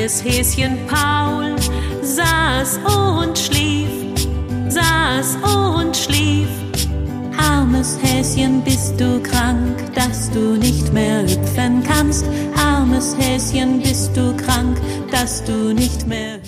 kleines Häschen Paul saß und schlief, saß und schlief. Armes Häschen, bist du krank, dass du nicht mehr hüpfen kannst? Armes Häschen, bist du krank, dass du nicht mehr